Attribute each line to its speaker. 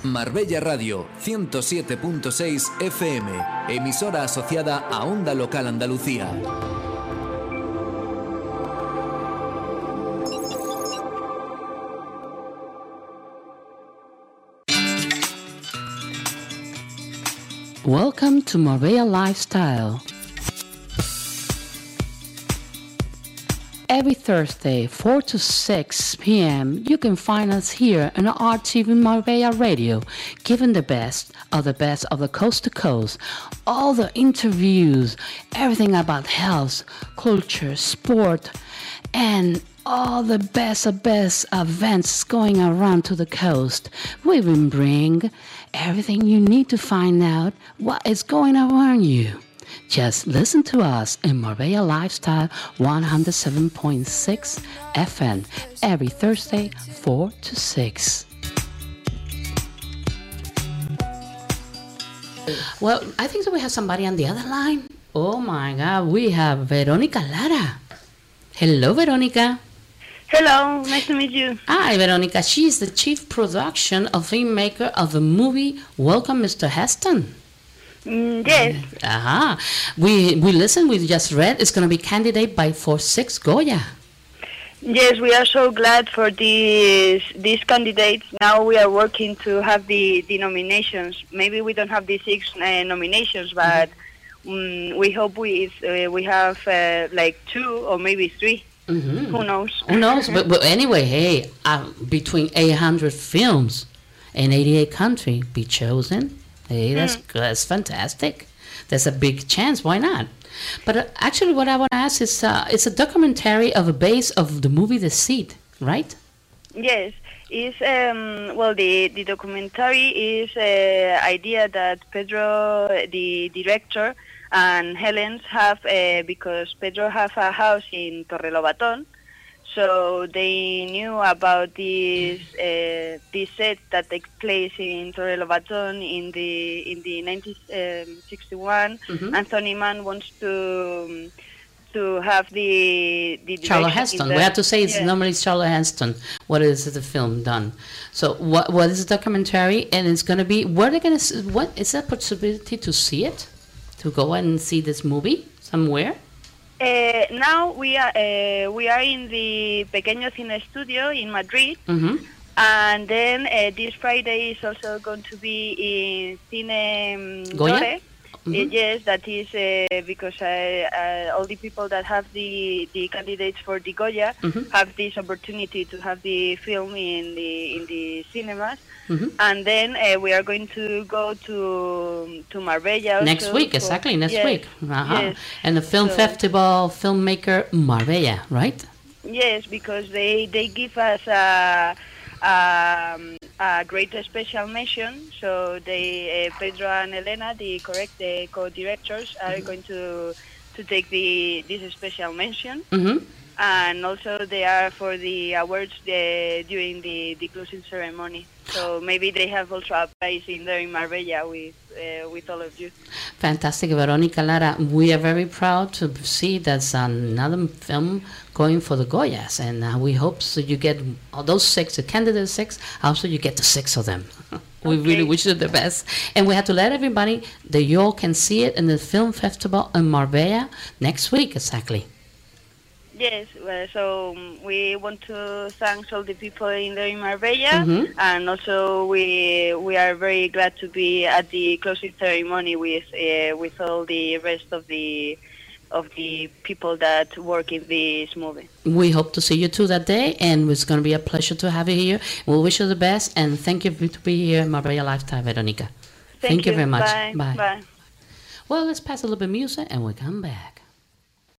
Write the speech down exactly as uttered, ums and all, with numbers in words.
Speaker 1: Marbella Radio ciento siete punto seis F M, emisora asociada a Onda Local Andalucía.
Speaker 2: Welcome to Marbella Lifestyle. Every Thursday, four to six p.m., you can find us here on R T V Marbella Radio, giving the best of the best of the coast to coast, all the interviews, everything about health, culture, sport, and all the best of best events going around to the coast. We will bring everything you need to find out what is going around you. Just listen to us in Marbella Lifestyle one oh seven point six F M every Thursday, four to six. Well, I think that we have somebody on the other line. Oh my God, we have Veronica Lara. Hello, Veronica.
Speaker 3: Hello, nice to meet you.
Speaker 2: Hi, Veronica. She is the chief production of filmmaker of the movie Welcome, Mister Heston.
Speaker 3: Mm, yes.
Speaker 2: Uh-huh. We we listened, we just read, it's going to be candidate by for six Goya.
Speaker 3: Yes, we are so glad for these these candidates. Now we are working to have the, the nominations. Maybe we don't have the six uh, nominations, but mm-hmm. um, we hope we uh, we have uh, like two or maybe three. Mm-hmm. Who knows?
Speaker 2: Who knows? but, but anyway, hey, uh, between eight hundred films in eighty-eight countries be chosen. Hey, that's mm. that's fantastic. There's a big chance. Why not? But uh, actually, what I want to ask is, uh, it's a documentary of a base of the movie The Seed, right?
Speaker 3: Yes, it's um, well, the the documentary is an idea that Pedro, the director, and Helens have uh, because Pedro has a house in Torrelobatón. So they knew about this uh, this set that takes place in Torrelobatón in the in the nineteen sixty-one. Mm-hmm. Anthony Mann wants to to have the the
Speaker 2: Charlotte Heston. We have to say it's yeah. normally Charlotte Heston. What is the film done? So what what is the documentary? And it's going to be where they're going to what is there a possibility to see it, to go and see this movie somewhere?
Speaker 3: Uh, now we are uh, we are in the Pequeño Cine Studio in Madrid, mm-hmm. and then uh, this Friday is also going to be in Cine
Speaker 2: Goya.
Speaker 3: Dore. Mm-hmm. Uh, yes, that is uh, because uh, uh, all the people that have the, the candidates for the Goya mm-hmm. have this opportunity to have the film in the in the cinemas. Mm-hmm. And then uh, we are going to go to to Marbella
Speaker 2: next week. For, exactly next
Speaker 3: yes,
Speaker 2: week. Uh-huh.
Speaker 3: Yes.
Speaker 2: And the film so, festival filmmaker Marbella, right?
Speaker 3: Yes, because they they give us a um, a great special mention. So they uh, Pedro and Elena, the correct the co-directors, are mm-hmm. going to to take the this special mention. Mm-hmm. And also they are for the awards uh, during the, the closing ceremony. So maybe they have also a prize in there in Marbella with uh, with all of you.
Speaker 2: Fantastic, Veronica Lara. We are very proud to see that's another film going for the Goyas, and uh, we hope so you get all those six, the candidate six. Also, you get the six of them. We okay. really wish you the best, and we have to let everybody that you all can see it in the film festival in Marbella next week, exactly.
Speaker 3: Yes, well, so um, we want to thank all the people in there in Marbella, mm-hmm. and also we we are very glad to be at the closing ceremony with uh, with all the rest of the of the people that work in this movie.
Speaker 2: We hope to see you too that day, and it's going to be a pleasure to have you here. We wish you the best, and thank you to be here in Marbella Lifetime, Veronica.
Speaker 3: Thank,
Speaker 2: thank you.
Speaker 3: you
Speaker 2: very much.
Speaker 3: Bye.
Speaker 2: Bye.
Speaker 3: Bye.
Speaker 2: Well, let's pass a little bit of music, and we'll come back.